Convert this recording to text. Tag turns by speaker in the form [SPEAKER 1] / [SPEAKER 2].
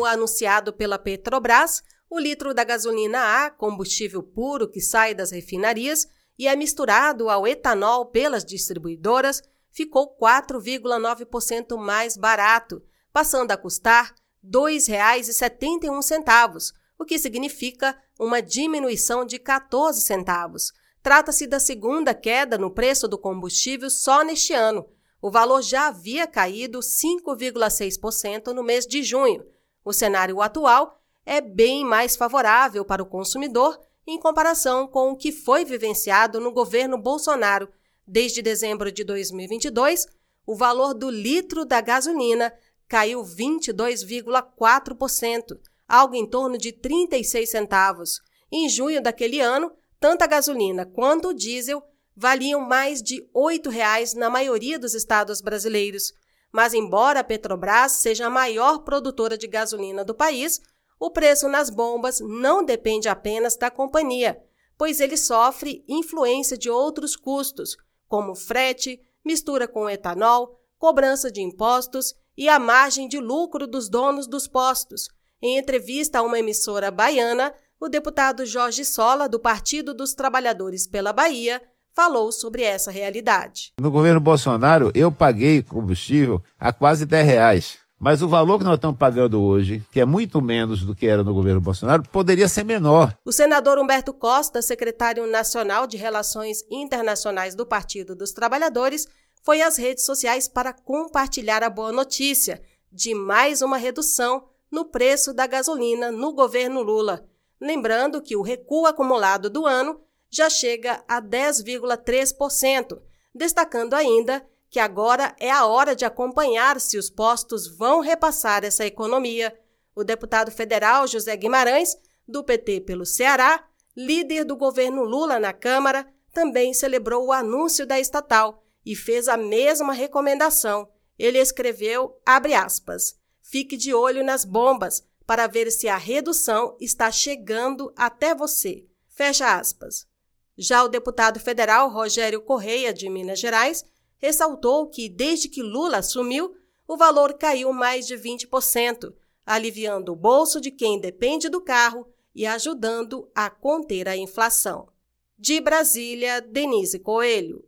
[SPEAKER 1] Como anunciado pela Petrobras, o litro da gasolina A, combustível puro que sai das refinarias e é misturado ao etanol pelas distribuidoras, ficou 4,9% mais barato, passando a custar R$ 2,71, o que significa uma diminuição de 14 centavos. Trata-se da segunda queda no preço do combustível só neste ano. O valor já havia caído 5,6% no mês de junho. O cenário atual é bem mais favorável para o consumidor em comparação com o que foi vivenciado no governo Bolsonaro. Desde dezembro de 2022, o valor do litro da gasolina caiu 22,4%, algo em torno de 36 centavos. Em junho daquele ano, tanto a gasolina quanto o diesel valiam mais de R$ 8,00 na maioria dos estados brasileiros. Mas embora a Petrobras seja a maior produtora de gasolina do país, o preço nas bombas não depende apenas da companhia, pois ele sofre influência de outros custos, como frete, mistura com etanol, cobrança de impostos e a margem de lucro dos donos dos postos. Em entrevista a uma emissora baiana, o deputado Jorge Sola, do Partido dos Trabalhadores pela Bahia, falou sobre essa realidade.
[SPEAKER 2] No governo Bolsonaro, eu paguei combustível a quase R$10. Mas o valor que nós estamos pagando hoje, que é muito menos do que era no governo Bolsonaro, poderia ser menor.
[SPEAKER 1] O senador Humberto Costa, secretário nacional de Relações Internacionais do Partido dos Trabalhadores, foi às redes sociais para compartilhar a boa notícia de mais uma redução no preço da gasolina no governo Lula. Lembrando que o recuo acumulado do ano já chega a 10,3%, destacando ainda que agora é a hora de acompanhar se os postos vão repassar essa economia. O deputado federal José Guimarães, do PT pelo Ceará, líder do governo Lula na Câmara, também celebrou o anúncio da estatal e fez a mesma recomendação. Ele escreveu, abre aspas, fique de olho nas bombas para ver se a redução está chegando até você. Fecha aspas. Já o deputado federal Rogério Correia, de Minas Gerais, ressaltou que, desde que Lula assumiu, o valor caiu mais de 20%, aliviando o bolso de quem depende do carro e ajudando a conter a inflação. De Brasília, Denise Coelho.